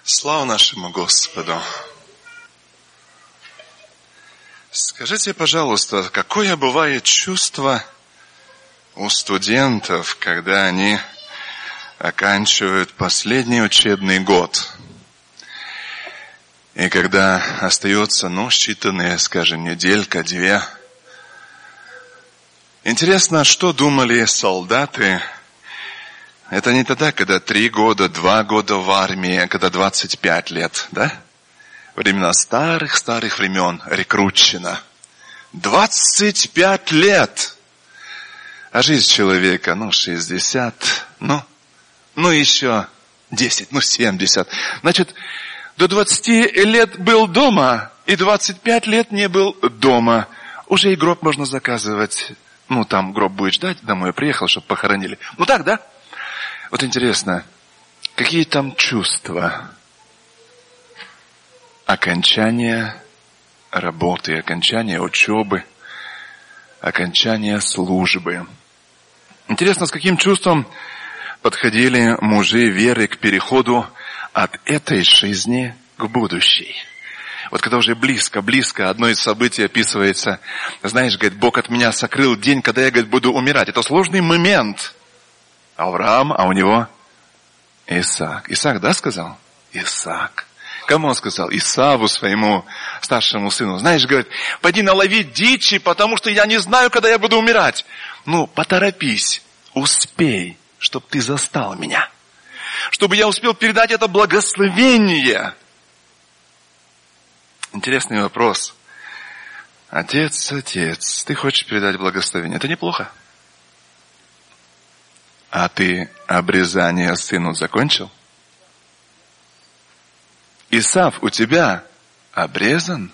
Слава нашему Господу! Скажите, пожалуйста, какое бывает чувство у студентов, когда они оканчивают последний учебный год? И когда остается, считанные, скажем, неделька-две. Интересно, что думали солдаты? Это не тогда, когда 3 года, 2 года в армии, а когда 25 лет, да? Времена старых времен, рекрутчина. 25 лет! А жизнь человека, 60, еще 10, 70. Значит, до 20 лет был дома, и 25 лет не был дома. Уже и гроб можно заказывать. Там гроб будет ждать, домой приехал, чтобы похоронили. Так, да? Вот интересно, какие там чувства? Окончание работы, окончание учебы, окончание службы. Интересно, с каким чувством подходили мужи веры к переходу от этой жизни к будущей. Вот когда уже близко, одно из событий описывается. Знаешь, говорит, Бог от меня сокрыл день, когда я, говорит, буду умирать. Это сложный момент. Авраам, а у него Исаак. Исаак, да, сказал? Исаак. Кому он сказал? Исаву, своему старшему сыну. Знаешь, говорит, пойди налови дичи, потому что я не знаю, когда я буду умирать. Поторопись, успей, чтобы ты застал меня. Чтобы я успел передать это благословение. Интересный вопрос. Отец, ты хочешь передать благословение? Это неплохо. А ты обрезание сыну закончил? Исав у тебя обрезан?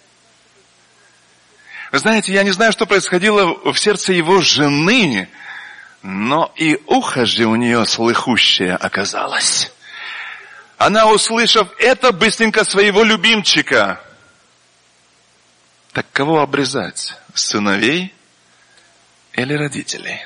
Вы знаете, я не знаю, что происходило в сердце его жены, но и ухо же у нее слыхущее оказалось. Она, услышав это, быстренько своего любимчика. Так кого обрезать? Сыновей или родителей?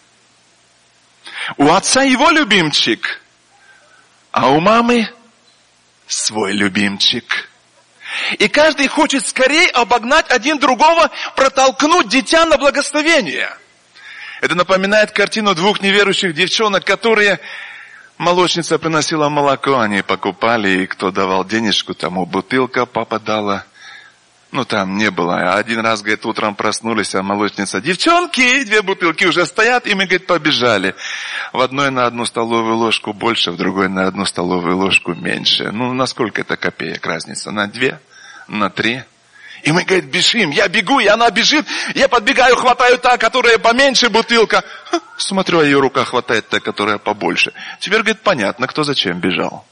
У отца его любимчик, а у мамы свой любимчик. И каждый хочет скорее обогнать один другого, протолкнуть дитя на благословение. Это напоминает картину 2 неверующих девчонок, которые молочница приносила молоко, они покупали, и кто давал денежку, тому бутылка попадала. Там не было. Один раз, говорит, утром проснулись, а молочница: девчонки, 2 бутылки уже стоят, и мы, говорит, побежали. В одной на 1 столовую ложку больше, в другой на 1 столовую ложку меньше. На сколько это копеек разница? На 2? На 3? И мы, говорит, бежим. Я бегу, и она бежит. Я подбегаю, хватаю та, которая поменьше бутылка. Смотрю, а ее рука хватает та, которая побольше. Теперь, говорит, понятно, кто зачем бежал.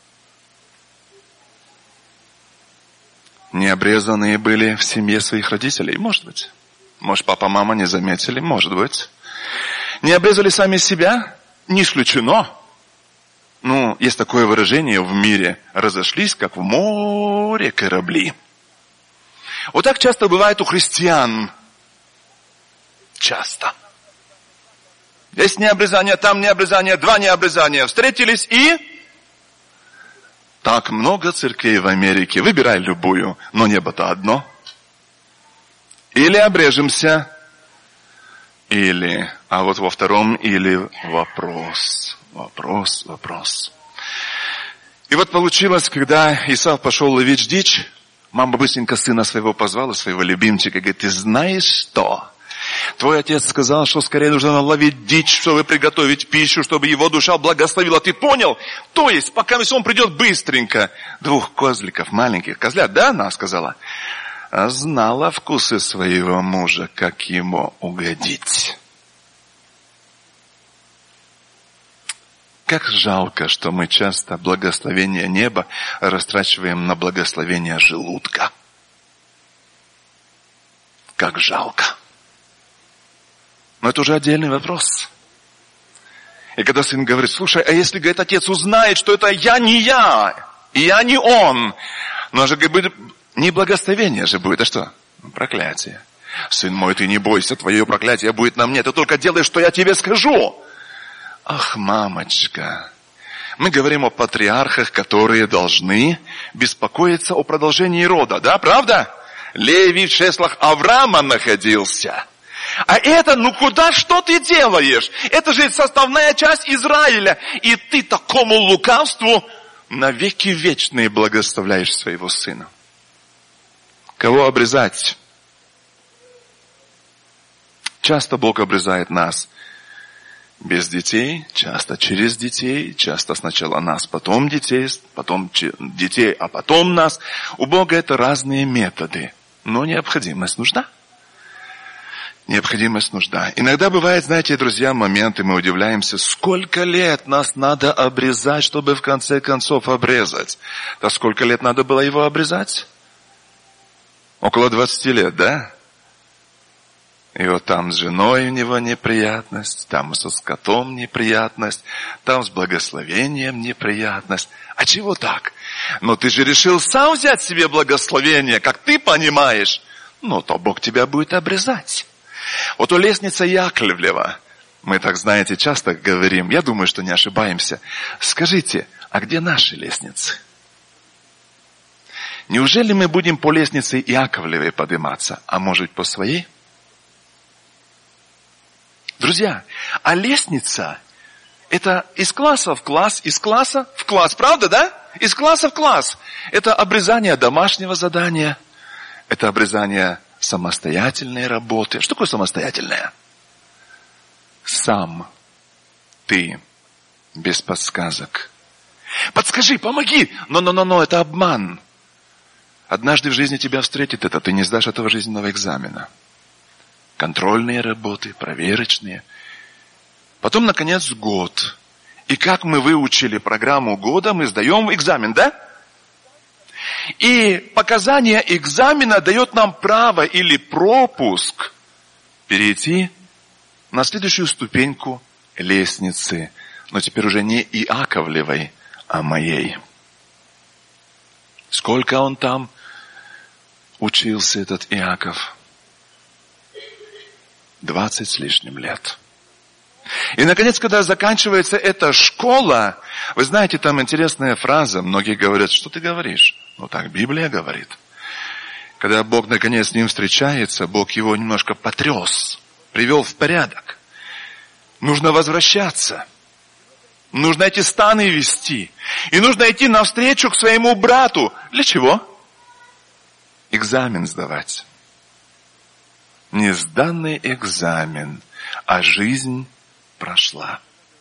Необрезанные были в семье своих родителей? Может быть. Может, папа, мама не заметили? Может быть. Не обрезали сами себя? Не исключено. Есть такое выражение в мире. Разошлись, как в море корабли. Вот так часто бывает у христиан. Часто. Здесь необрезание, там необрезание, 2 необрезания. Встретились и... Так много церквей в Америке. Выбирай любую, но небо-то одно. Или обрежемся, а вот во втором или вопрос. И вот получилось, когда Исав пошел ловить дичь, мама быстренько сына своего позвала, своего любимчика, говорит: ты знаешь что? Твой отец сказал, что скорее нужно наловить дичь, чтобы приготовить пищу, чтобы его душа благословила. Ты понял? То есть, пока он придет быстренько. 2 козликов, маленьких козлят, да, она сказала? Знала вкусы своего мужа, как ему угодить. Как жалко, что мы часто благословение неба растрачиваем на благословение желудка. Как жалко. Но это уже отдельный вопрос. И когда сын говорит: слушай, а если, говорит, отец узнает, что это я, и я не он, же, говорит, не благословение же будет, а что? Проклятие. Сын мой, ты не бойся, твое проклятие будет на мне, ты только делай, что я тебе скажу. Ах, мамочка, Мы говорим о патриархах, которые должны беспокоиться о продолжении рода. Да, правда? Левий в чреслах Авраама находился. А это, куда, что ты делаешь? Это же составная часть Израиля. И ты такому лукавству навеки вечные благословляешь своего сына. Кого обрезать? Часто Бог обрезает нас без детей, часто через детей, часто сначала нас, потом детей, а потом нас. У Бога это разные методы, но необходимость нужна. Необходимость нужна. Иногда бывает, знаете, друзья, моменты, мы удивляемся, сколько лет нас надо обрезать, чтобы в конце концов обрезать. Да сколько лет надо было его обрезать? Около 20 лет, да? И вот там с женой у него неприятность, там со скотом неприятность, там с благословением неприятность. А чего так? Ты же решил сам взять себе благословение, как ты понимаешь. То Бог тебя будет обрезать. Вот у лестницы Яковлева, мы так, знаете, часто говорим, я думаю, что не ошибаемся. Скажите, а где наши лестницы? Неужели мы будем по лестнице Яковлевой подниматься, а может по своей? Друзья, а лестница – это из класса в класс, из класса в класс. Правда, да? Из класса в класс. Это обрезание домашнего задания. Это обрезание самостоятельной работы. Что такое самостоятельное? Сам ты, без подсказок. Подскажи, помоги. Но, это обман. Однажды в жизни тебя встретит это, ты не сдашь этого жизненного экзамена. Контрольные работы, проверочные. Потом, наконец, год. И как мы выучили программу года, мы сдаем экзамен, да? И показание экзамена дает нам право или пропуск перейти на следующую ступеньку лестницы. Но теперь уже не Иаковлевой, а моей. Сколько он там учился, этот Иаков? 20 с лишним лет. И, наконец, когда заканчивается эта школа, вы знаете, там интересная фраза. Многие говорят, что ты говоришь? Так Библия говорит. Когда Бог, наконец, с ним встречается, Бог его немножко потряс, привел в порядок. Нужно возвращаться. Нужно эти станы вести. И нужно идти навстречу к своему брату. Для чего? Экзамен сдавать. Не сданный экзамен, а жизнь прошла.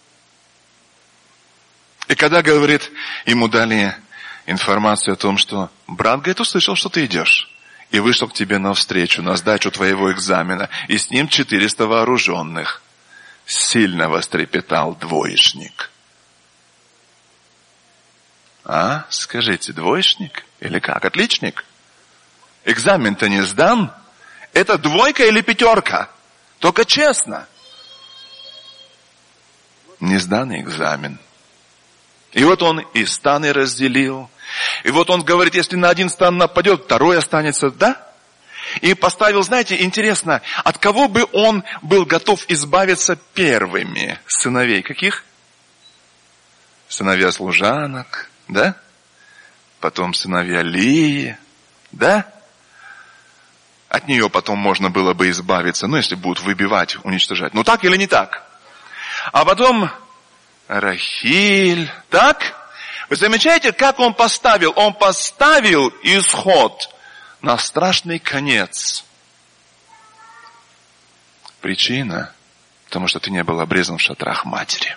И когда, говорит, ему дали информацию о том, что брат, говорит, услышал, что ты идешь, и вышел к тебе навстречу, на сдачу твоего экзамена, и с ним 400 вооруженных, сильно вострепетал двоечник. Скажите, двоечник? Или как? Отличник? Экзамен-то не сдан? Это двойка или пятерка? Только честно. Не сданный экзамен. И вот он и станы разделил. И вот он говорит, если на один стан нападет, второй останется, да? И поставил, знаете, интересно, от кого бы он был готов избавиться первыми? Сыновей каких? Сыновья служанок, да? Потом сыновья Лии, да? От нее потом можно было бы избавиться, если будут выбивать, уничтожать. Так или не так? А потом Рахиль, так? Вы замечаете, как он поставил? Он поставил исход на страшный конец. Причина, потому что ты не был обрезан в шатрах матери.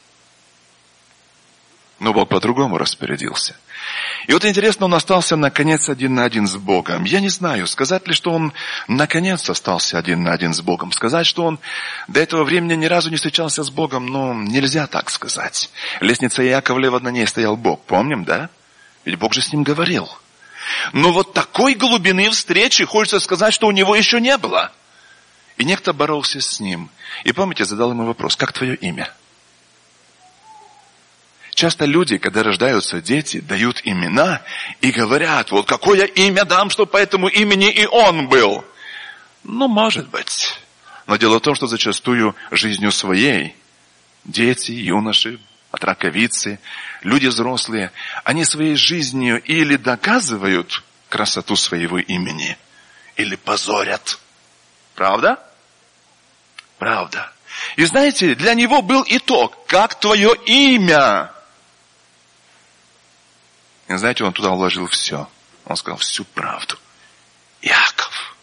Но Бог по-другому распорядился. И вот интересно, он остался наконец один на один с Богом. Я не знаю, сказать ли, что он наконец остался один на один с Богом. Сказать, что он до этого времени ни разу не встречался с Богом, нельзя так сказать. Лестница Яковлева, на ней стоял Бог, помним, да? Ведь Бог же с ним говорил. Но вот такой глубины встречи, хочется сказать, что у него еще не было. И некто боролся с ним. И помните, задал ему вопрос, как твое имя? Часто люди, когда рождаются дети, дают имена и говорят, вот какое имя дам, чтобы по этому имени и он был. Может быть. Но дело в том, что зачастую жизнью своей дети, юноши, от раковицы, люди взрослые, они своей жизнью или доказывают красоту своего имени, или позорят. Правда? Правда. И знаете, для него был итог. Как твое имя? И знаете, он туда вложил все. Он сказал всю правду. Иаков.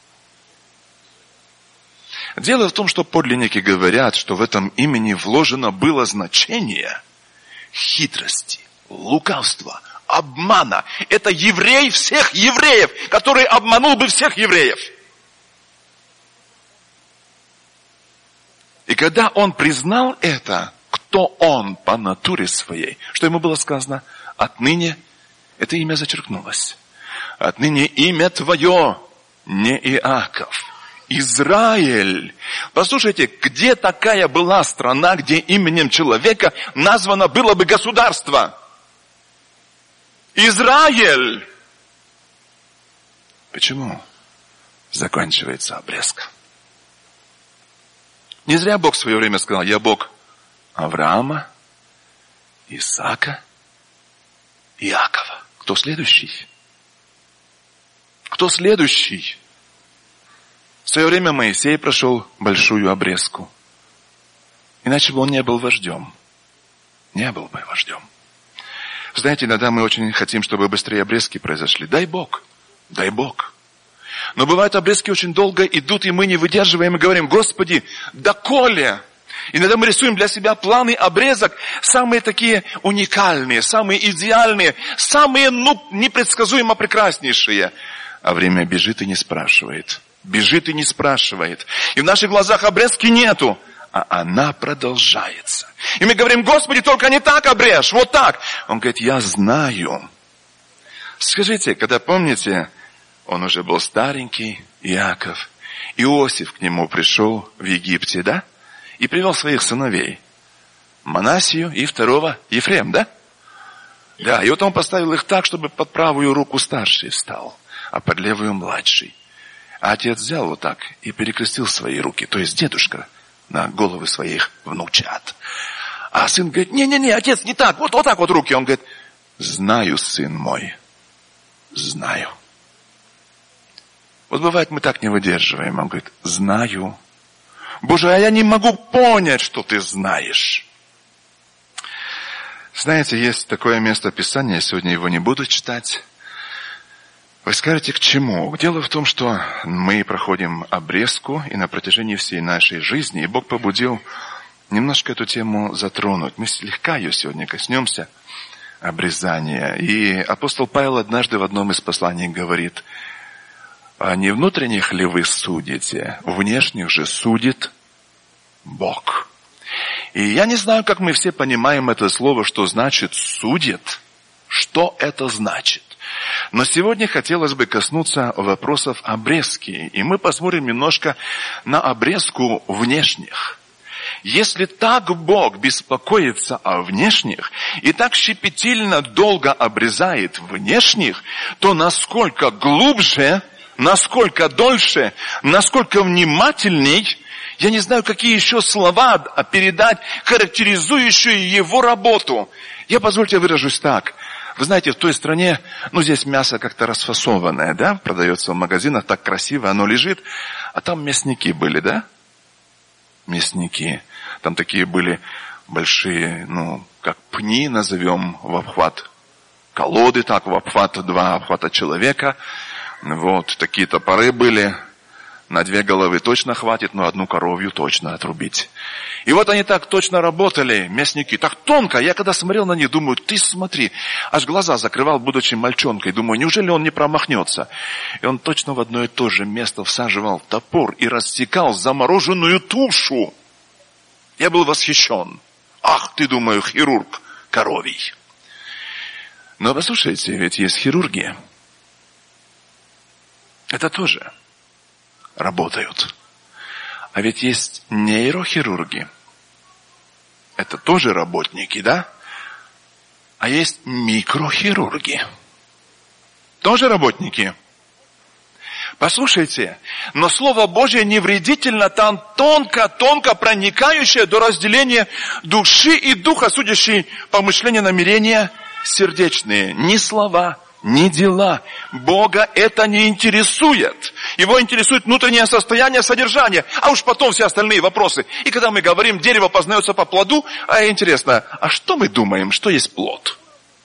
Дело в том, что подлинники говорят, что в этом имени вложено было значение хитрости, лукавства, обмана. Это еврей всех евреев, который обманул бы всех евреев. И когда он признал это, кто он по натуре своей, что ему было сказано? Отныне это имя зачеркнулось. Отныне имя твое не Иаков, Израиль. Послушайте, где такая была страна, где именем человека названо было бы государство? Израиль. Почему заканчивается обрезка? Не зря Бог в свое время сказал: я Бог Авраама, Исаака, Иакова. Кто следующий? Кто следующий? В свое время Моисей прошел большую обрезку. Иначе бы он не был вождем. Не был бы вождем. Знаете, иногда мы очень хотим, чтобы быстрее обрезки произошли. Дай Бог. Дай Бог. Но бывают обрезки очень долго идут, и мы не выдерживаем и говорим: Господи, доколе? Иногда мы рисуем для себя планы обрезок, самые такие уникальные, самые идеальные, самые, непредсказуемо прекраснейшие. А время бежит и не спрашивает. Бежит и не спрашивает. И в наших глазах обрезки нету, а она продолжается. И мы говорим: Господи, только не так обрежь, вот так. Он говорит: я знаю. Скажите, когда помните, он уже был старенький, Иаков. Иосиф к нему пришел в Египте, да? И привел своих сыновей. Манассию и второго Ефрем, да? Да, и вот он поставил их так, чтобы под правую руку старший встал, а под левую младший. А отец взял вот так и перекрестил свои руки, то есть дедушка, на головы своих внучат. А сын говорит: не-не-не, отец, не так, вот так вот руки. Он говорит: знаю, сын мой, знаю. Вот бывает, мы так не выдерживаем. Он говорит: знаю. Боже, а я не могу понять, что ты знаешь. Знаете, есть такое место Писания, я сегодня его не буду читать. Вы скажете, к чему? Дело в том, что мы проходим обрезку, и на протяжении всей нашей жизни, и Бог побудил немножко эту тему затронуть. Мы слегка ее сегодня коснемся, обрезания. И апостол Павел однажды в одном из посланий говорит: а не внутренних ли вы судите? Внешних же судит Бог. И я не знаю, как мы все понимаем это слово, что значит «судит». Что это значит? Но сегодня хотелось бы коснуться вопросов обрезки. И мы посмотрим немножко на обрезку внешних. Если так Бог беспокоится о внешних и так щепетильно долго обрезает внешних, то насколько глубже, насколько дольше, насколько внимательней, я не знаю, какие еще слова передать, характеризующие его работу. Я, позвольте, выражусь так. Вы знаете, в той стране, здесь мясо как-то расфасованное, да, продается в магазинах, так красиво оно лежит, а там мясники были, да? Мясники. Там такие были большие, как пни, назовем, в обхват колоды, так, в обхват, 2 обхвата человека. Вот, такие топоры были. На 2 головы точно хватит, но 1 коровью точно отрубить. И вот они так точно работали, мясники, так тонко. Я когда смотрел на них, думаю: ты смотри, аж глаза закрывал, будучи мальчонкой. Думаю, неужели он не промахнется? И он точно в одно и то же место всаживал топор и рассекал замороженную тушу. Я был восхищен. Ах ты, думаю, хирург коровий. Но послушайте, ведь есть хирургия. Это тоже работают. А ведь есть нейрохирурги. Это тоже работники, да? А есть микрохирурги. Тоже работники. Послушайте, но Слово Божье не вредительно, там тонко проникающее до разделения души и духа, судящие помышления, намерения сердечные. Ни слова, ни дела. Бога это не интересует. Его интересует внутреннее состояние, содержание, а уж потом все остальные вопросы. И когда мы говорим, дерево познается по плоду, интересно, а что мы думаем, что есть плод?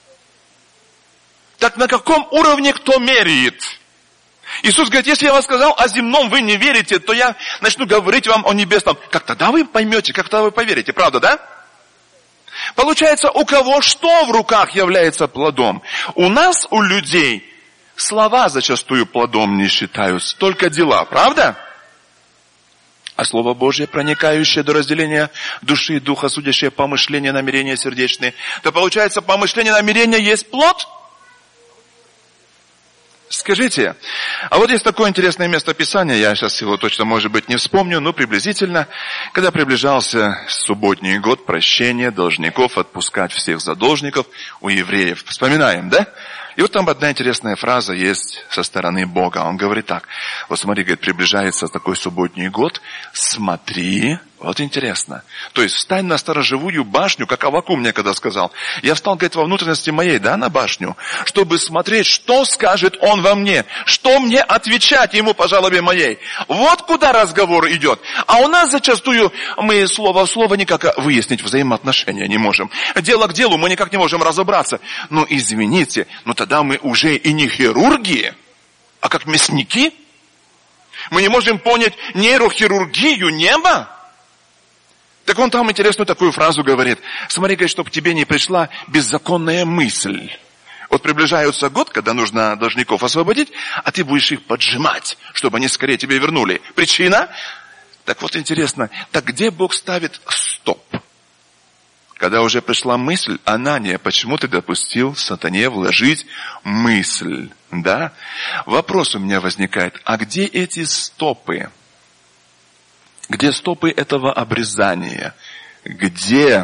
Так на каком уровне кто меряет? Иисус говорит, если я вам сказал о земном, вы не верите, то я начну говорить вам о небесном. Как тогда вы поймете, как тогда вы поверите, правда, да? Получается, у кого что в руках является плодом? У нас, у людей, слова зачастую плодом не считаются, только дела, правда? А Слово Божье, проникающее до разделения души и духа, судящее помышления, намерения сердечные, то получается, помышление, намерения есть плод? Скажите, а вот есть такое интересное место Писания, я сейчас его точно, может быть, не вспомню, но приблизительно, когда приближался субботний год прощения должников, отпускать всех задолжников у евреев. Вспоминаем, да? И вот там одна интересная фраза есть со стороны Бога. Он говорит так, вот смотри, говорит, приближается такой субботний год, смотри, вот интересно. То есть встань на сторожевую башню, как Аввакум мне когда сказал. Я встал, говорит, во внутренности моей, да, на башню, чтобы смотреть, что скажет он во мне, что мне отвечать ему по жалобе моей. Вот куда разговор идет. А у нас зачастую мы слово в слово никак выяснить взаимоотношения не можем. Дело к делу мы никак не можем разобраться. Ну, извините, но тогда мы уже и не хирурги, а как мясники. Мы не можем понять нейрохирургию неба. Так он там интересную такую фразу говорит. Смотри, говорит, чтобы к тебе не пришла беззаконная мысль. Вот приближается год, когда нужно должников освободить, а ты будешь их поджимать, чтобы они скорее тебе вернули. Причина? Так вот интересно, так где Бог ставит стоп? Когда уже пришла мысль, Анания, почему ты допустил сатане вложить мысль? Да? Вопрос у меня возникает, а где эти стопы? Где стопы этого обрезания? Где?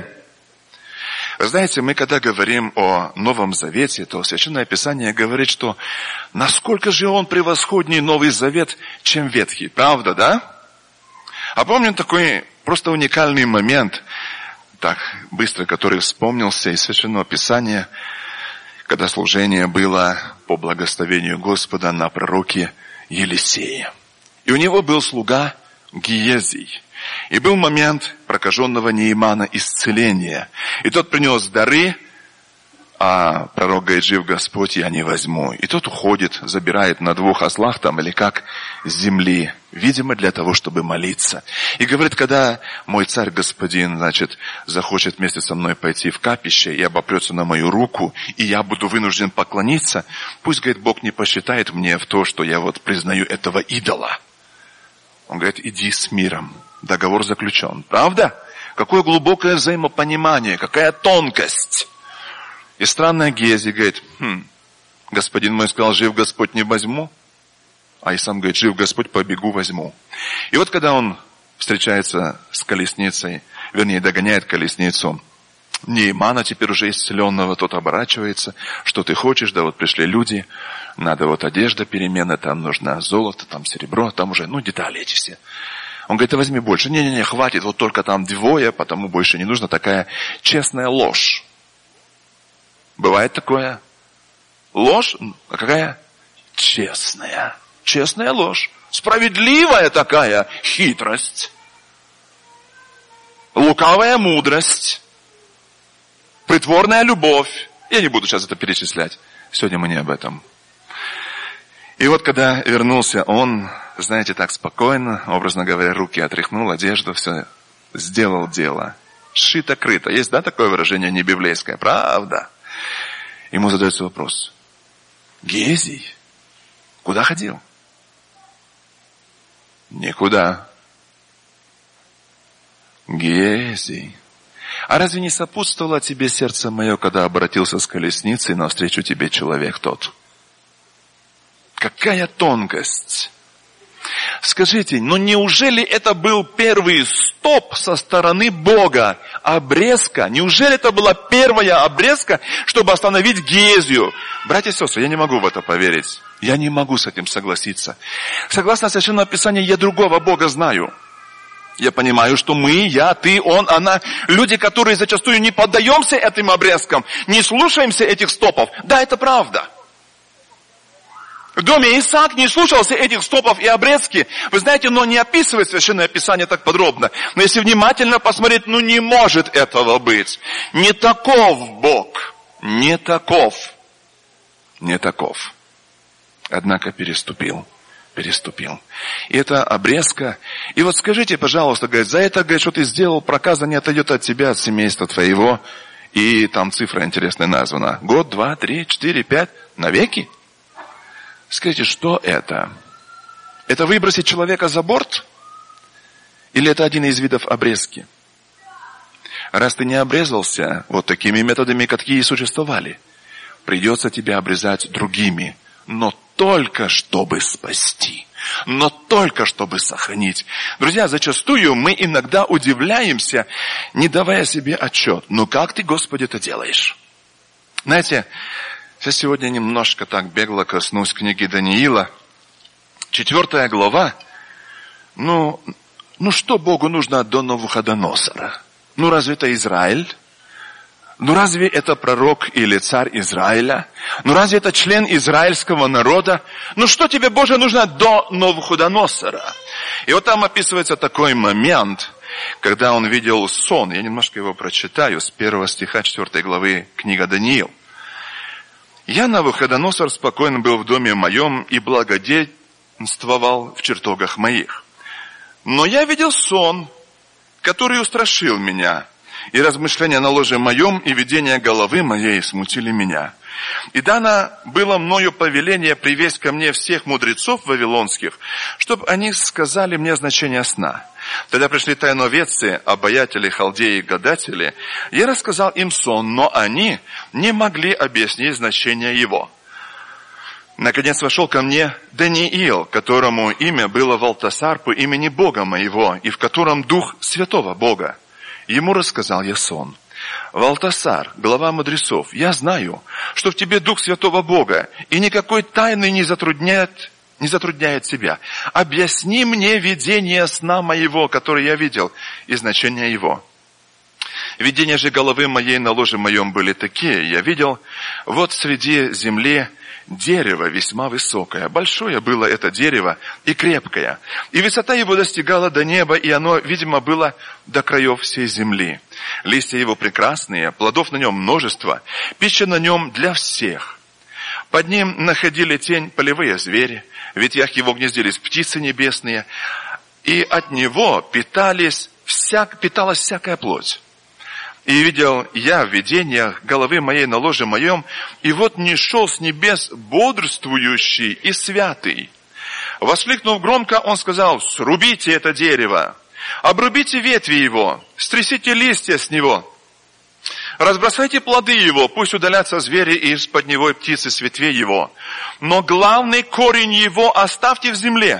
Вы знаете, мы когда говорим о Новом Завете, то Священное Писание говорит, что насколько же он превосходнее Новый Завет, чем Ветхий. Правда, да? А помню такой просто уникальный момент, так быстро, который вспомнился из Священного Писания, когда служение было по благословению Господа на пророке Елисея. И у него был слуга Гиезий. И был момент прокаженного Неимана исцеления. И тот принес дары, а пророк говорит, жив Господь, я не возьму. И тот уходит, забирает на 2 ослах там или как с земли, видимо, для того, чтобы молиться. И говорит, когда мой царь господин, значит, захочет вместе со мной пойти в капище и обопрется на мою руку, и я буду вынужден поклониться, пусть, говорит, Бог не посчитает мне в то, что я вот признаю этого идола. Он говорит, иди с миром. Договор заключен. Правда? Какое глубокое взаимопонимание, какая тонкость. И странная Гиезий говорит, господин мой сказал, жив Господь, не возьму. А и сам говорит, жив Господь, побегу, возьму. И вот когда он встречается с колесницей, вернее, догоняет колесницу Неимана, теперь уже исцеленного, тот оборачивается, что ты хочешь, да вот пришли люди, надо вот одежда перемены, там нужно золото, там серебро, там уже, детали эти все. Он говорит, возьми больше. Не, хватит, вот только там 2, потому больше не нужно. Такая честная ложь. Бывает такое? Ложь? А какая? Честная. Честная ложь. Справедливая такая хитрость. Лукавая мудрость. Притворная любовь. Я не буду сейчас это перечислять. Сегодня мы не об этом. И вот когда вернулся он, знаете, так спокойно, образно говоря, руки отряхнул, одежду, все, сделал дело. Шито-крыто. Есть, да, такое выражение не библейское? Правда. Ему задается вопрос. Гиезий, куда ходил? Никуда. Гиезий, а разве не сопутствовало тебе сердце мое, когда обратился с колесницей навстречу тебе человек тот? Какая тонкость! Скажите, но неужели это был первый стоп со стороны Бога? Обрезка. Неужели это была первая обрезка, чтобы остановить Гиезию? Братья и сестры, я не могу в это поверить. Я не могу с этим согласиться. Согласно Священному Писанию, я другого Бога знаю. Я понимаю, что мы, я, ты, он, она, люди, которые зачастую не поддаемся этим обрезкам, не слушаемся этих стопов. Да, это правда. В доме Исаак не слушался этих стопов и обрезки. Вы знаете, но не описывает Священное Писание так подробно. Но если внимательно посмотреть, не может этого быть. Не таков Бог. Не таков. Не таков. Однако переступил. И это обрезка. И вот скажите, пожалуйста, говорит, за это, говорит, что ты сделал, проказа не отойдет от тебя, от семейства твоего. И там цифра интересная названа. Год, 2, 3, 4, 5, навеки. Скажите, что это? Это выбросить человека за борт? Или это один из видов обрезки? Раз ты не обрезался вот такими методами, какие существовали, придется тебя обрезать другими. Но только чтобы спасти. Но только чтобы сохранить. Друзья, зачастую мы иногда удивляемся, не давая себе отчет. Как ты, Господи, это делаешь? Знаете, я сегодня немножко так бегло коснусь книги Даниила. 4 глава. Что Богу нужно до Навуходоносора? Разве это Израиль? Разве это пророк или царь Израиля? Разве это член израильского народа? Что тебе, Боже, нужно до Навуходоносора? И вот там описывается такой момент, когда он видел сон. Я немножко его прочитаю с 1 стиха 4 главы книга Даниил. «Я, Навуходоносор, спокоен был в доме моем и благоденствовал в чертогах моих. Но я видел сон, который устрашил меня, и размышления на ложе моем, и видения головы моей смутили меня. И дано было мною повеление привесть ко мне всех мудрецов вавилонских, чтобы они сказали мне значение сна. Тогда пришли тайноведцы, обаятели, халдеи, гадатели. Я рассказал им сон, но они не могли объяснить значение его. Наконец вошел ко мне Даниил, которому имя было Валтасар по имени Бога моего, и в котором дух святого Бога. Ему рассказал я сон. Валтасар, глава мудрецов, я знаю, что в тебе дух святого Бога, и никакой тайны не затрудняет себя. Объясни мне видение сна моего, который я видел, и значение его. Видения же головы моей на ложе моем были такие. Я видел, вот среди земли дерево весьма высокое. Большое было это дерево и крепкое. И высота его достигала до неба, и оно, видимо, было до краев всей земли. Листья его прекрасные, плодов на нем множество, пища на нем для всех. Под ним находили тень полевые звери, в ветвях его гнездились птицы небесные, и от него питалась всякая плоть. И видел я в видениях головы моей на ложе моем, и вот нишел с небес бодрствующий и святый. Воскликнув громко, он сказал: срубите это дерево, обрубите ветви его, стрясите листья с него, разбросайте плоды его, пусть удалятся звери из-под него и птицы с ветвей его. Но главный корень его оставьте в земле.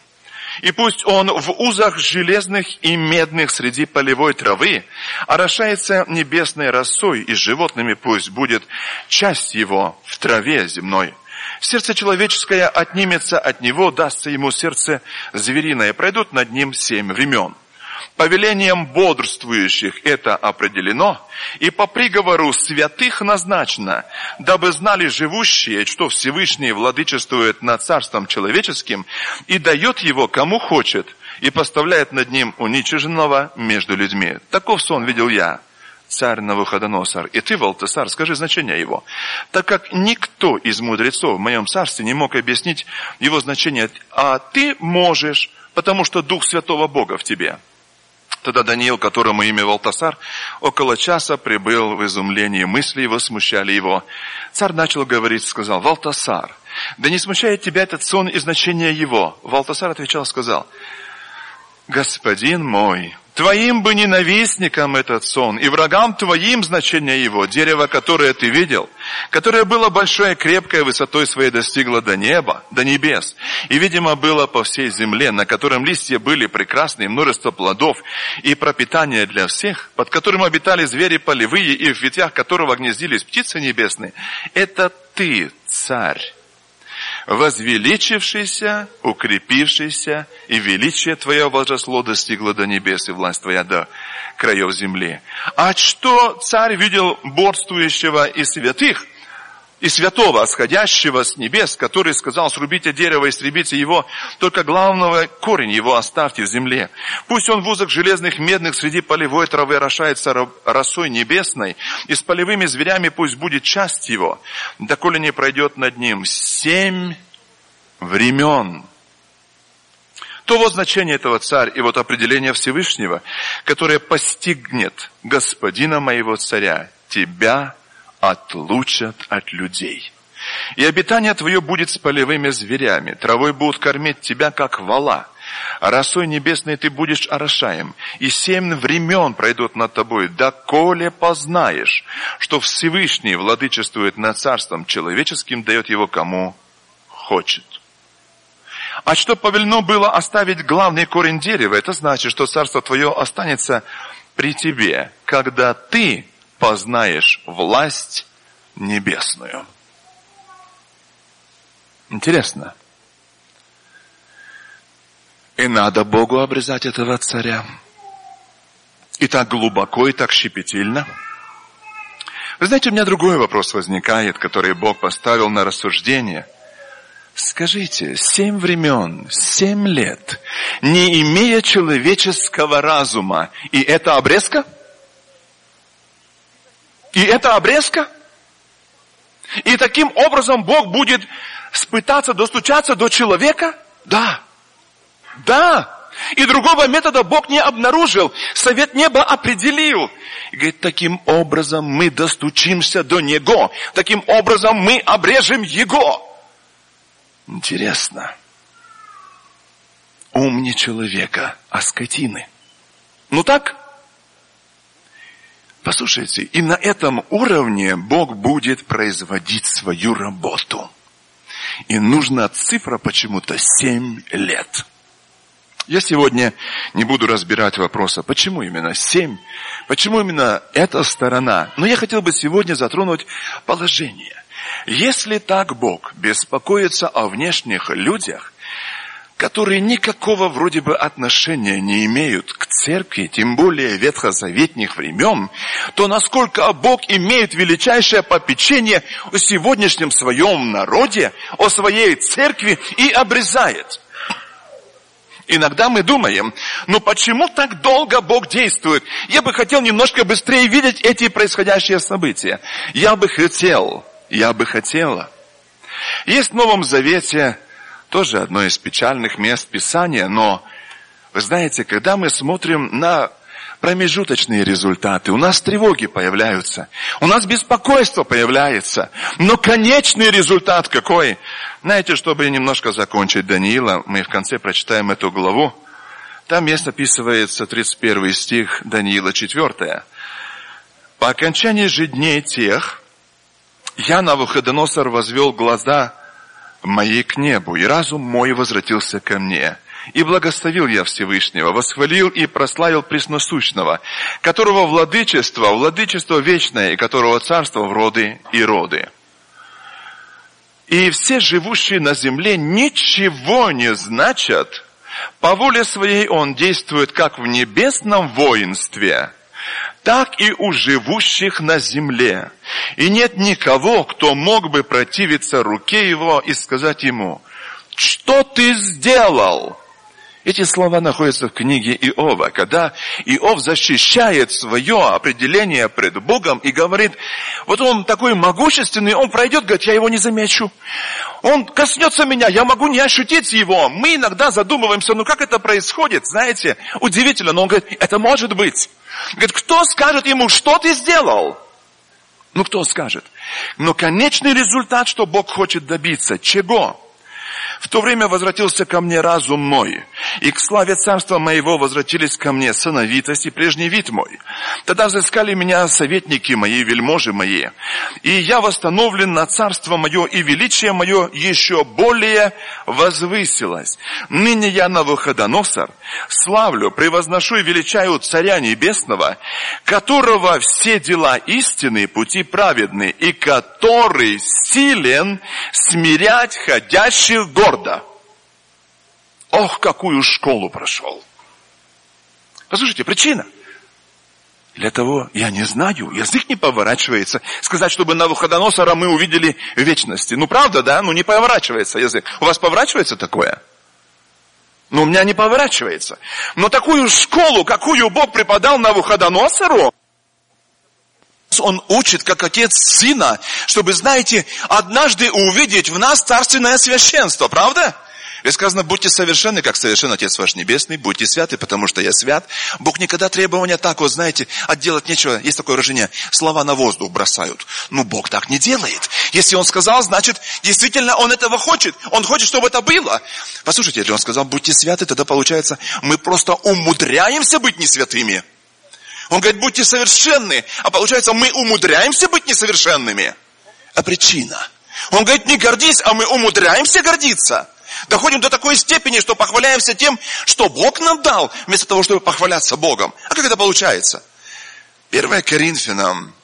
И пусть он в узах железных и медных среди полевой травы орошается небесной росой, и животными пусть будет часть его в траве земной. Сердце человеческое отнимется от него, дастся ему сердце звериное, пройдут над ним 7 времен. Повелением бодрствующих это определено, и по приговору святых назначено, дабы знали живущие, что Всевышний владычествует над царством человеческим и дает его кому хочет, и поставляет над ним уничиженного между людьми. Таков сон видел я, царь Навуходоносор. И ты, Валтасар, скажи значение его. Так как никто из мудрецов в моем царстве не мог объяснить его значение, а ты можешь, потому что Дух Святого Бога в тебе. Тогда Даниил, которому имя Валтасар, около часа пребыл в изумлении, мысли его смущали его. Царь начал говорить, сказал: Валтасар, да не смущает тебя этот сон и значение его? Валтасар отвечал, сказал: господин мой, Твоим бы ненавистникам этот сон, и врагам твоим значение его, дерево, которое ты видел, которое было большое, крепкое, высотой своей достигло до неба, до небес, и, видимо, было по всей земле, на котором листья были прекрасные, множество плодов и пропитание для всех, под которым обитали звери полевые, и в ветвях которого гнездились птицы небесные. Это ты, царь, возвеличившийся, укрепившийся, и величие твое возросло, достигло до небес, и власть твоя до краев земли. А что царь видел борствующего и святых, и святого, сходящего с небес, который сказал: срубите дерево, истребите его, только главного корень его оставьте в земле. Пусть он в узах железных, медных, среди полевой травы орошается росой небесной, и с полевыми зверями пусть будет часть его, доколе не пройдет над ним 7 времен. То вот значение этого, царь, и вот определение Всевышнего, которое постигнет господина моего царя, тебя отлучат от людей. И обитание твое будет с полевыми зверями, травой будут кормить тебя, как вола, а росой небесной ты будешь орошаем, и 7 времен пройдут над тобой, доколе познаешь, что Всевышний владычествует над царством человеческим, дает его кому хочет. А что повелено было оставить главный корень дерева, это значит, что царство твое останется при тебе, когда ты познаешь власть небесную. Интересно. И надо Богу обрезать этого царя. И так глубоко, и так щепетильно. Вы знаете, у меня другой вопрос возникает, который Бог поставил на рассуждение. Скажите, 7 времен, 7 лет, не имея человеческого разума, и это обрезка? И это обрезка? И таким образом Бог будет пытаться достучаться до человека? Да. Да. И другого метода Бог не обнаружил. Совет неба определил. И говорит, таким образом мы достучимся до Него. Таким образом мы обрежем Его. Интересно. Ум не человека, а скотины. Ну так? Послушайте, и на этом уровне Бог будет производить свою работу. И нужна цифра почему-то 7 лет. Я сегодня не буду разбирать вопроса, почему именно 7, почему именно эта сторона. Но я хотел бы сегодня затронуть положение. Если так Бог беспокоится о внешних людях, которые никакого вроде бы отношения не имеют к церкви, тем более ветхозаветных времен, то насколько Бог имеет величайшее попечение о сегодняшнем своем народе, о своей церкви и обрезает. Иногда мы думаем, ну почему так долго Бог действует? Я бы хотел немножко быстрее видеть эти происходящие события. Я бы хотела. Есть в Новом Завете тоже одно из печальных мест Писания, но, вы знаете, когда мы смотрим на промежуточные результаты, у нас тревоги появляются, у нас беспокойство появляется, но конечный результат какой? Знаете, чтобы немножко закончить Даниила, мы в конце прочитаем эту главу, там место описывается 31 стих Даниила 4. «По окончании же дней тех, я, Навуходоносор, возвел глаза мои к небу, и разум мой возвратился ко мне. И благословил я Всевышнего, восхвалил и прославил Пресносущного, которого владычество вечное, и которого царство в роды и роды. И все живущие на земле ничего не значат, по воле своей он действует как в небесном воинстве, так и у живущих на земле. И нет никого, кто мог бы противиться руке его и сказать ему: что ты сделал? Эти слова находятся в книге Иова, когда Иов защищает свое определение пред Богом и говорит, вот он такой могущественный, он пройдет, говорит, я его не замечу. Он коснется меня, я могу не ощутить его. Мы иногда задумываемся, ну как это происходит, знаете, удивительно, но он говорит, это может быть. Говорит, кто скажет ему, что ты сделал? Ну кто скажет? Но конечный результат, что Бог хочет добиться, чего? В то время возвратился ко мне разум мой, и к славе царства моего возвратились ко мне сыновитость и прежний вид мой. Тогда взыскали меня советники мои, вельможи мои, и я восстановлен на царство мое, и величие мое еще более возвысилось. Ныне я Навуходоносор славлю, превозношу и величаю Царя Небесного, которого все дела истинные, пути праведные, и который силен смирять ходящих гордо. Ох, какую школу прошел. Послушайте, причина. Для того, я не знаю, язык не поворачивается. Сказать, чтобы Навуходоносора мы увидели в вечности. Ну, правда, да? Ну, не поворачивается язык. У вас поворачивается такое? Ну, у меня не поворачивается. Но такую школу, какую Бог преподал Навуходоносору, Он учит, как отец сына, чтобы, знаете, однажды увидеть в нас царственное священство. Правда? Ведь сказано, будьте совершенны, как совершен Отец ваш Небесный, будьте святы, потому что я свят. Бог никогда требования так, вот знаете, отделать нечего. Есть такое выражение, слова на воздух бросают. Ну, Бог так не делает. Если Он сказал, значит, действительно Он этого хочет. Он хочет, чтобы это было. Послушайте, если Он сказал, будьте святы, тогда получается, мы просто умудряемся быть не святыми. Он говорит, будьте совершенны, а получается, мы умудряемся быть несовершенными. А причина? Он говорит, не гордись, а мы умудряемся гордиться. Доходим до такой степени, что похваляемся тем, что Бог нам дал, вместо того, чтобы похваляться Богом. А как это получается? 1 Коринфянам,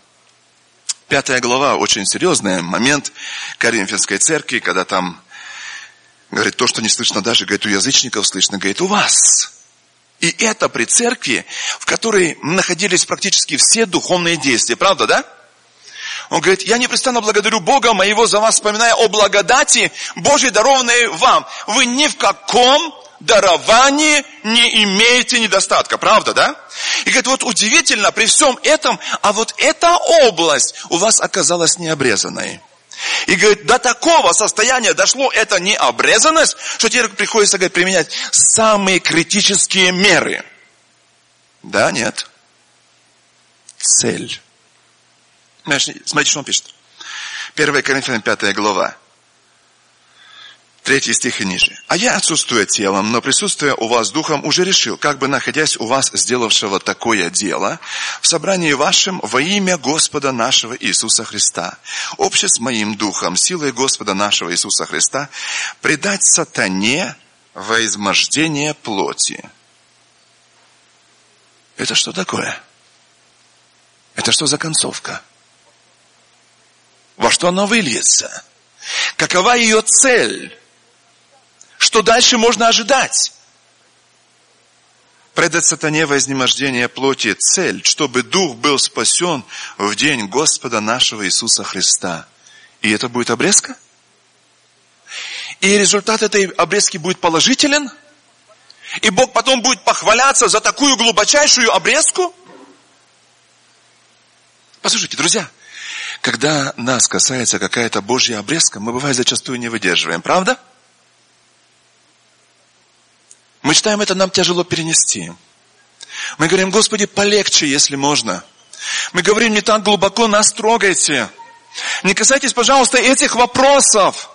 5 глава, очень серьезный момент Коринфянской церкви, когда там, говорит, то, что не слышно даже, говорит, у язычников слышно, говорит, у вас. И это при церкви, в которой находились практически все духовные действия. Правда, да? Он говорит, я непрестанно благодарю Бога моего за вас, вспоминая о благодати Божьей, дарованной вам. Вы ни в каком даровании не имеете недостатка. Правда, да? И говорит, вот удивительно, при всем этом, а вот эта область у вас оказалась необрезанной. И говорит, до такого состояния дошло эта необрезанность, что теперь приходится, говорит, применять самые критические меры. Да, нет. Цель. Смотрите, что он пишет. 1 Коринфянам 5 глава. 3 стих и ниже. А я, отсутствуя телом, но присутствуя у вас духом, уже решил, как бы находясь у вас, сделавшего такое дело, в собрании вашем во имя Господа нашего Иисуса Христа, обще с моим духом, силой Господа нашего Иисуса Христа, предать сатане во измождение плоти. Это что такое? Это что за концовка? Во что она выльется? Какова ее цель? Что дальше можно ожидать? Предать сатане во изнемождение плоти цель, чтобы дух был спасен в день Господа нашего Иисуса Христа. И это будет обрезка? И результат этой обрезки будет положителен? И Бог потом будет похваляться за такую глубочайшую обрезку? Послушайте, друзья, когда нас касается какая-то Божья обрезка, мы, бывает, зачастую не выдерживаем. Правда? Мы считаем, это нам тяжело перенести. Мы говорим, Господи, полегче, если можно. Мы говорим, не так глубоко нас трогайте. Не касайтесь, пожалуйста, этих вопросов.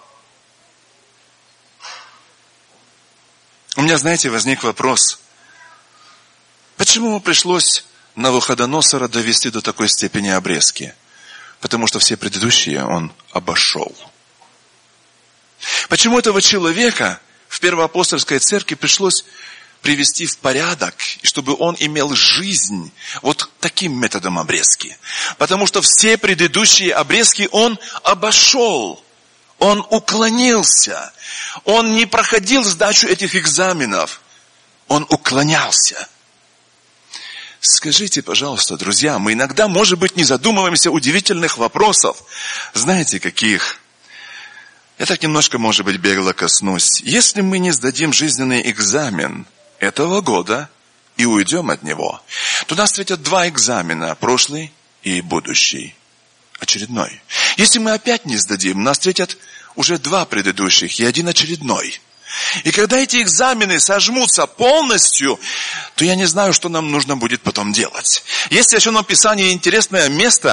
У меня, знаете, возник вопрос. Почему пришлось Навуходоносора довести до такой степени обрезки? Потому что все предыдущие он обошел. Почему этого человека в первоапостольской церкви пришлось привести в порядок, чтобы он имел жизнь вот таким методом обрезки? Потому что все предыдущие обрезки он обошел. Он уклонился. Он не проходил сдачу этих экзаменов. Он уклонялся. Скажите, пожалуйста, друзья, мы иногда, может быть, не задумываемся удивительных вопросов. Знаете, каких? Я так немножко, может быть, бегло коснусь. Если мы не сдадим жизненный экзамен этого года и уйдем от него, то нас встретят 2 экзамена, прошлый и будущий, очередной. Если мы опять не сдадим, нас встретят уже 2 предыдущих и 1 очередной. И когда эти экзамены сожмутся полностью, то я не знаю, что нам нужно будет потом делать. Есть в Священном Писании интересное место,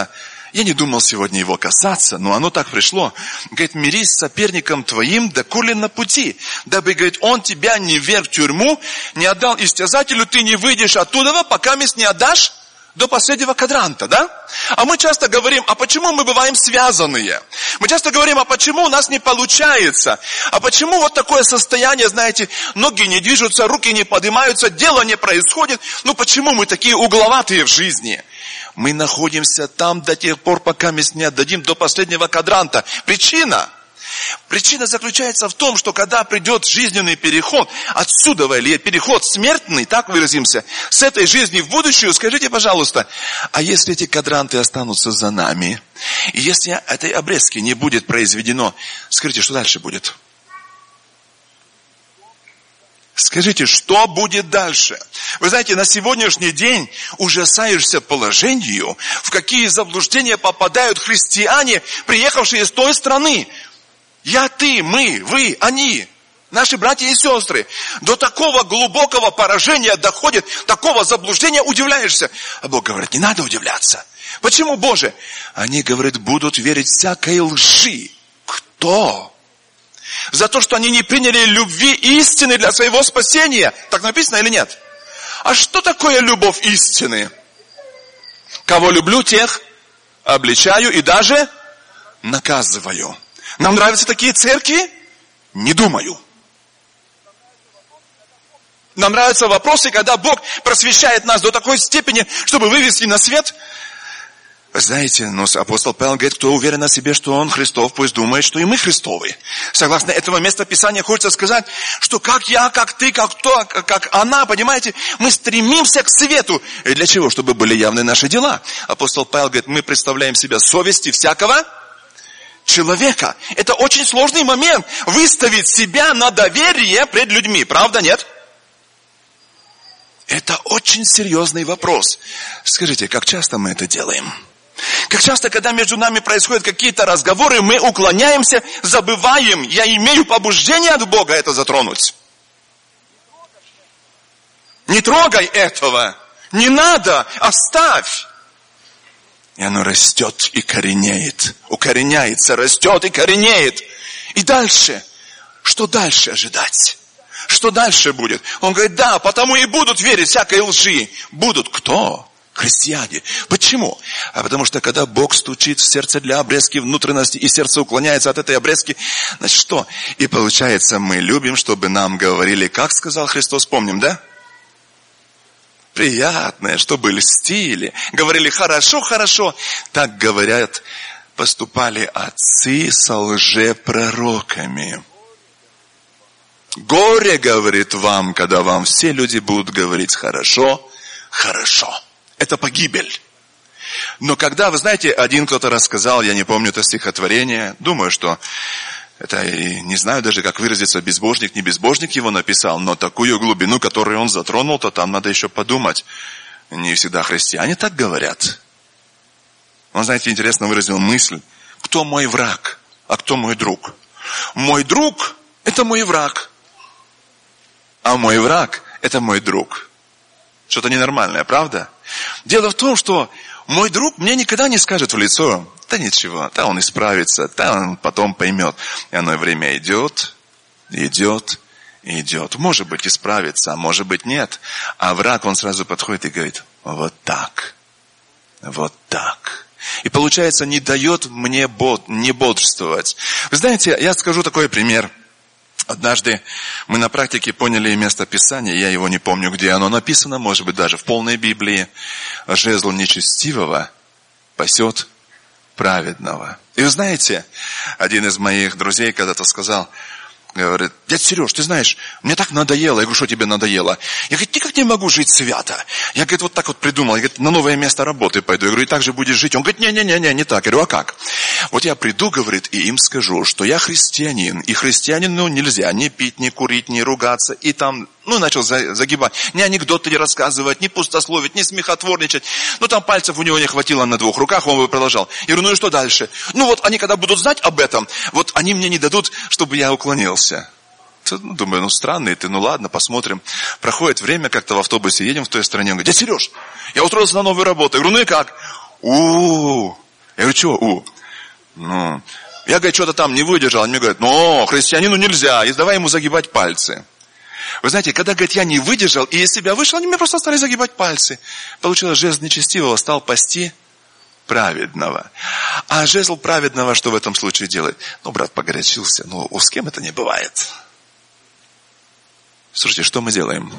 Я не думал сегодня его касаться, но оно так пришло. Говорит, мирись с соперником твоим, доколе на пути. Дабы, говорит, он тебя не вверг в тюрьму, не отдал истязателю, ты не выйдешь оттуда, пока не отдашь до последнего квадранта, да? А мы часто говорим, а почему мы бываем связанные? Мы часто говорим, а почему у нас не получается? А почему вот такое состояние, знаете, ноги не движутся, руки не поднимаются, дело не происходит? Ну почему мы такие угловатые в жизни? Мы находимся там до тех пор, пока мы не отдадим до последнего квадранта. Причина заключается в том, что когда придет жизненный переход, отсюда или переход смертный, так выразимся, с этой жизни в будущую, скажите, пожалуйста, а если эти квадранты останутся за нами, и если этой обрезки не будет произведено, скажите, что дальше будет? Скажите, что будет дальше? Вы знаете, на сегодняшний день ужасаешься положению, в какие заблуждения попадают христиане, приехавшие из той страны. Я, ты, мы, вы, они, наши братья и сестры. До такого глубокого поражения доходит, такого заблуждения, удивляешься. А Бог говорит, не надо удивляться. Почему, Боже? Они, говорят, будут верить всякой лжи. Кто? За то, что они не приняли любви истины для своего спасения. Так написано или нет? А что такое любовь истины? Кого люблю, тех обличаю и даже наказываю. Нам нравятся такие церкви? Не думаю. Нам нравятся вопросы, когда Бог просвещает нас до такой степени, чтобы вывести на свет. Вы знаете, но апостол Павел говорит, кто уверен о себе, что он Христов, пусть думает, что и мы Христовы. Согласно этого места Писания хочется сказать, что как я, как ты, как то, как она, понимаете, мы стремимся к свету. И для чего? Чтобы были явны наши дела. Апостол Павел говорит, мы представляем себя совести всякого человека. Это очень сложный момент. Выставить себя на доверие пред людьми. Правда, нет? Это очень серьезный вопрос. Скажите, как часто мы это делаем? Как часто, когда между нами происходят какие-то разговоры, мы уклоняемся, забываем. Я имею побуждение от Бога это затронуть. Не трогай этого. Не надо. Оставь. И оно растет и коренеет. Укореняется, растет и коренеет. И дальше. Что дальше ожидать? Что дальше будет? Он говорит, да, потому и будут верить всякой лжи. Будут кто? Христиане. Почему? А потому что когда Бог стучит в сердце для обрезки внутренности, и сердце уклоняется от этой обрезки, значит что? И получается, мы любим, чтобы нам говорили, как сказал Христос, помним, да? Приятное, чтобы льстили. Говорили, хорошо, хорошо. Так говорят, поступали отцы со лжепророками. Горе, говорит вам, когда вам все люди будут говорить хорошо, хорошо. Это погибель. Но когда, вы знаете, один кто-то рассказал, я не помню это стихотворение, думаю, что это, не знаю даже, как выразиться, безбожник, не безбожник его написал, но такую глубину, которую он затронул, то там надо еще подумать. Не всегда христиане так говорят. Он, знаете, интересно выразил мысль, кто мой враг, а кто мой друг. Мой друг – это мой враг. А мой враг – это мой друг. Что-то ненормальное, правда? Дело в том, что мой друг мне никогда не скажет в лицо, да ничего, да он исправится, да он потом поймет. И оно время идет, идет, идет. Может быть исправится, а может быть нет. А враг, он сразу подходит и говорит, вот так, вот так. И получается, не дает мне не бодрствовать. Вы знаете, я скажу такой пример. Однажды мы на практике поняли место Писания, я его не помню, где оно написано, может быть, даже в полной Библии. Жезл нечестивого пасет праведного. И вы знаете, один из моих друзей когда-то сказал, говорит, дядя Сереж, ты знаешь, мне так надоело. Я говорю, что тебе надоело? Я, говорит, никак не могу жить свято. Я, говорит, вот так вот придумал. Я, говорит, на новое место работы пойду. Я говорю, и так же будешь жить. Он говорит, не так. Я говорю, а как? Вот я приду, говорит, и им скажу, что я христианин. И христианину нельзя ни пить, ни курить, ни ругаться. И там, начал загибать. Ни анекдоты не рассказывать, ни пустословить, ни смехотворничать. Там пальцев у него не хватило на 2 руках, он бы продолжал. Я говорю, и что дальше? Вот они когда будут знать об этом, вот они мне не дадут, чтобы я уклонился. Думаю, странный ты, ладно, посмотрим. Проходит время, как-то в автобусе едем в той стране. Он говорит, дядя Сереж, я устроился на новую работу. Я говорю, и как? Я говорю, чего? Я, говорит, что-то там не выдержал. Они мне говорят, христианину нельзя, и давай ему загибать пальцы. Вы знаете, когда, говорит, я не выдержал и из себя вышел, они мне просто стали загибать пальцы. Получилось, жезл нечестивого стал пасти праведного. А жезл праведного что в этом случае делает? Брат погорячился, с кем это не бывает? Слушайте, что мы делаем?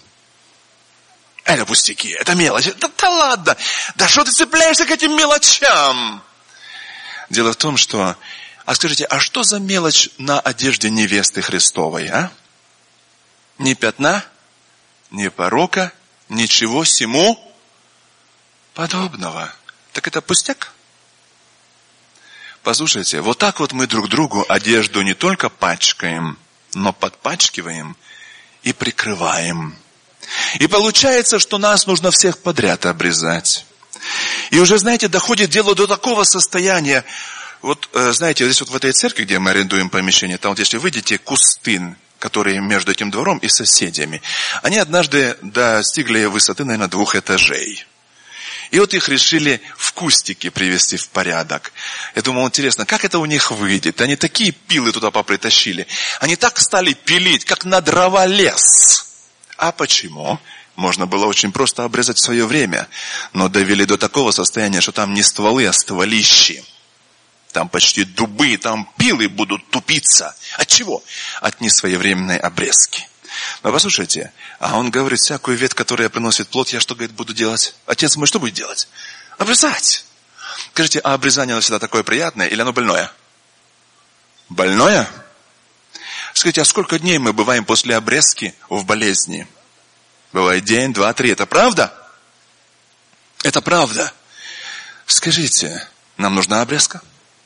Это пустяки, это мелочи. Да ладно, да что ты цепляешься к этим мелочам? Дело в том, что... скажите, что за мелочь на одежде невесты Христовой, Ни пятна, ни порока, ничего сему подобного. Так это пустяк? Послушайте, вот так вот мы друг другу одежду не только пачкаем, но подпачкиваем и прикрываем. И получается, что нас нужно всех подряд обрезать. И уже, знаете, доходит дело до такого состояния. Вот, знаете, здесь вот в этой церкви, где мы арендуем помещение, там вот если выйдете, кусты, которые между этим двором и соседями, они однажды достигли высоты, наверное, 2 этажей. И вот их решили в кустики привести в порядок. Я думал, интересно, как это у них выйдет? Они такие пилы туда попритащили. Они так стали пилить, как на дроволес. А почему? Можно было очень просто обрезать в свое время. Но довели до такого состояния, что там не стволы, а стволищи. Там почти дубы, там пилы будут тупиться. От чего? От несвоевременной обрезки. Но послушайте, он говорит, всякую ветвь, которая приносит плод, я что, говорит, буду делать? Отец мой что будет делать? Обрезать. Скажите, обрезание оно всегда такое приятное или оно больное? Больное? Скажите, сколько дней мы бываем после обрезки в болезни? Бывает день, 2, 3. Это правда? Это правда. Скажите, нам нужна обрезка?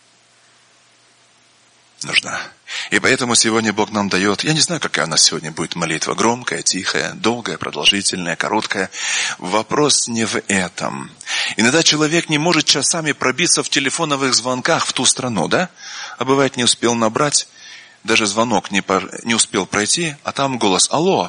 Нужна. И поэтому сегодня Бог нам дает, я не знаю, какая у нас сегодня будет молитва, громкая, тихая, долгая, продолжительная, короткая. Вопрос не в этом. Иногда человек не может часами пробиться в телефоновых звонках в ту страну, да? А бывает, не успел набрать, даже звонок не успел пройти, а там голос, алло.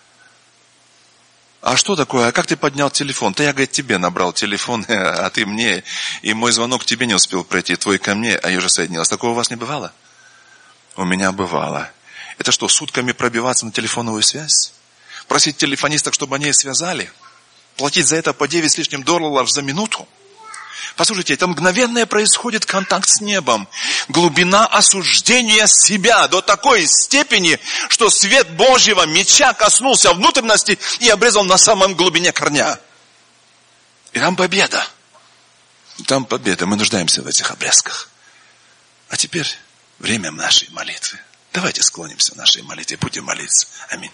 А что такое? А как ты поднял телефон? Да я, говорит, тебе набрал телефон, а ты мне. И мой звонок тебе не успел пройти, твой ко мне, а я уже соединилась. Такого у вас не бывало? У меня бывало. Это что, сутками пробиваться на телефоновую связь? Просить телефонисток, чтобы они связали? Платить за это по $9 с лишним за минуту? Послушайте, это мгновенное происходит контакт с небом. Глубина осуждения себя до такой степени, что свет Божьего меча коснулся внутренности и обрезал на самом глубине корня. И там победа. Там победа. Мы нуждаемся в этих обрезках. А теперь время нашей молитвы. Давайте склонимся в нашей молитве. Будем молиться. Аминь.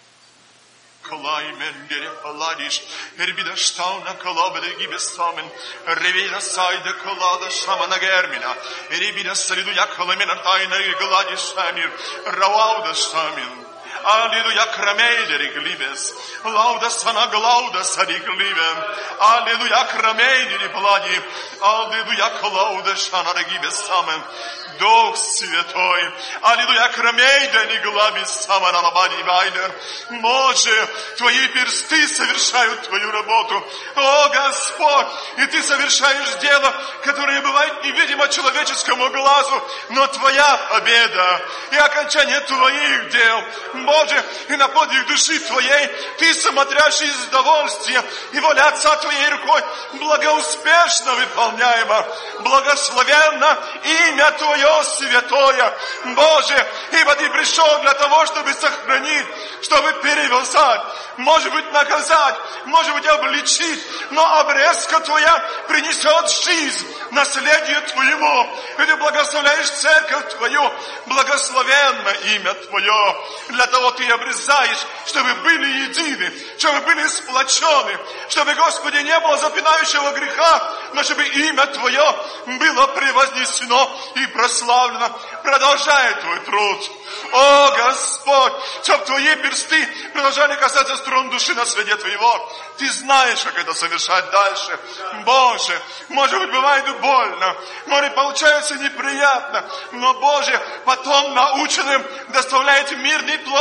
Колаймен гере паладиш, эрбида штауна колабеде гибестамен, ревида сайда колада шамана гермина, эрбида салиду якаламен артайна и гладиш шамир, рауда шамин. Аллилуйя, крамейдери глибес, лауда сана глауда сади гливен, аллилуйя, крамейдери палади, аллилуйя, клауда шана гибес самен. Дух Святой, аллилуйя, крамейдери глабис самана лабади вайдер. Боже, Твои персты совершают Твою работу. О, Господь, и Ты совершаешь дело, которое бывает невидимо человеческому глазу, но Твоя победа и окончание Твоих дел. Боже, и на подвиг души Твоей Ты, смотрящий из удовольствия, и воля Отца Твоей рукой благоуспешно выполняема. Благословенно имя Твое святое. Боже, ибо Ты пришел для того, чтобы сохранить, чтобы перевязать, может быть, наказать, может быть, обличить, но обрезка Твоя принесет жизнь, наследие Твоему. И Ты благословляешь церковь Твою, благословенно имя Твое. Для того Ты обрезаешь, чтобы были едины, чтобы были сплочены, чтобы, Господи, не было запинающего греха, но чтобы имя Твое было превознесено и прославлено. Продолжай Твой труд. О, Господь, чтобы Твои персты продолжали касаться струн души на свете Твоего. Ты знаешь, как это совершать дальше. Боже, может быть, бывает больно, может, получается неприятно, но, Боже, потом наученным доставляет мирный плод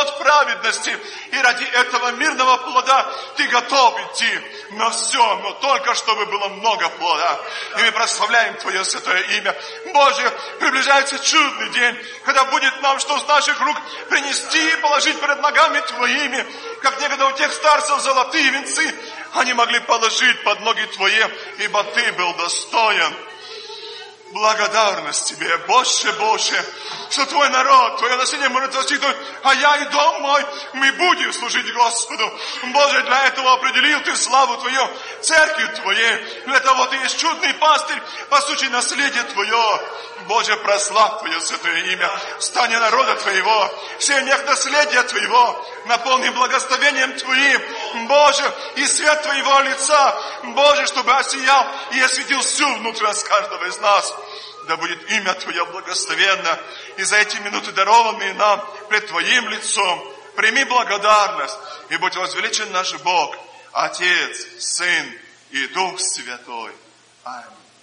плод праведности. И ради этого мирного плода Ты готов идти на все, но только чтобы было много плода. И мы прославляем Твое святое имя. Боже, приближается чудный день, когда будет нам что с наших рук принести и положить перед ногами Твоими, как некогда у тех старцев золотые венцы они могли положить под ноги Твои, ибо Ты был достоин. Благодарность Тебе, Боже, что Твой народ, Твое население может достигнуть, а я и дом мой, мы будем служить Господу. Боже, для этого определил Ты славу Твою, церкви Твоей. Для того Ты есть чудный пастырь, пасущий наследие Твое. Боже, прославь Твое святое имя, стань народа Твоего, семьях наследия Твоего, наполни благословением Твоим, Боже, и свет Твоего лица, Боже, чтобы осиял и осветил всю внутренность каждого из нас. Да будет имя Твое благословенно, и за эти минуты, дарованные нам пред Твоим лицом, прими благодарность, и будь возвеличен наш Бог, Отец, Сын и Дух Святой. Аминь.